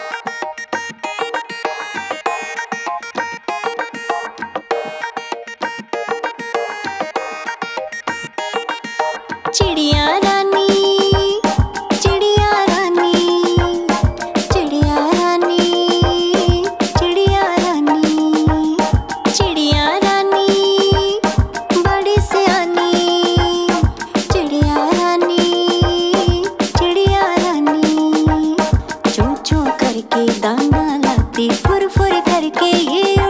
चिड़िया रानी, चिड़िया रानी, चिड़िया रानी, चिड़िया रानी, चिड़िया रानी बड़ी सियानी, चिड़िया रानी, चिड़िया रानी, चूं चूं करके दाना लाती, फुर फुर करके ये